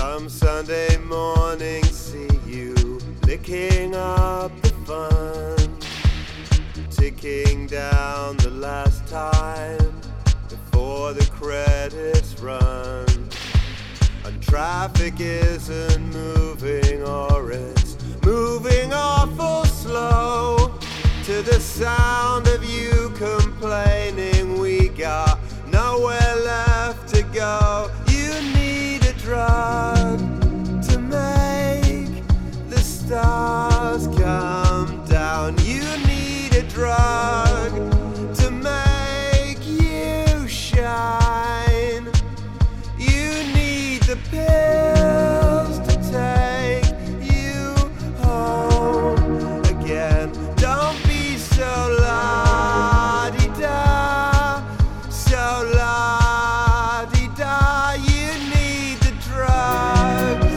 Come Sunday morning, see you licking up the fun, ticking down the last time before the credits run. And traffic isn't moving, or it's moving awful slow, to the sound of you complaining. We got nowhere left to go. You need a drug to make the stars come down. You need a drug to make you shine. You need the pills to take you home again. Don't be so la-di-da, so la-di-da. You need the drugs.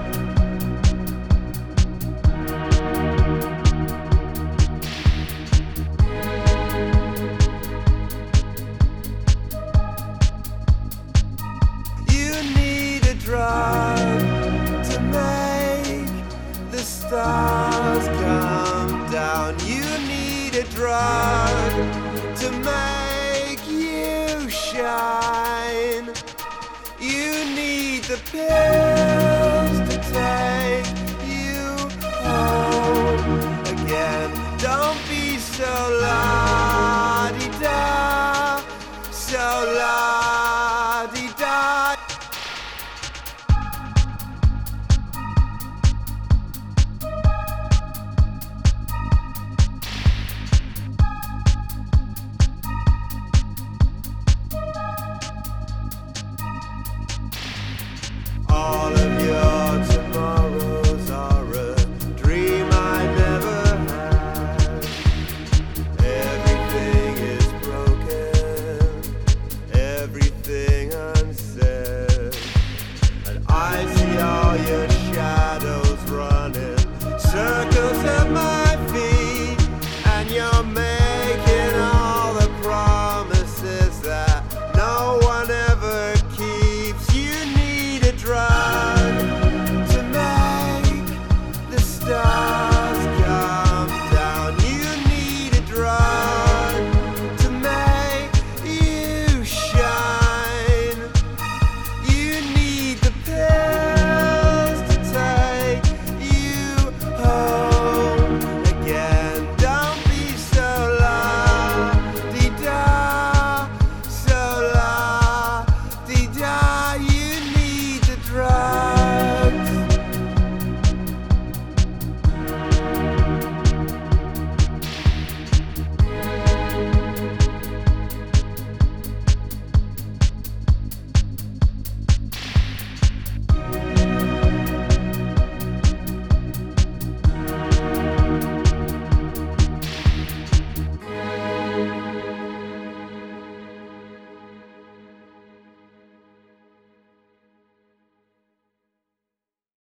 You need a drug to make the stars come down. You need a drug to make you shine. You need the pills to take you home again. Don't be so loud.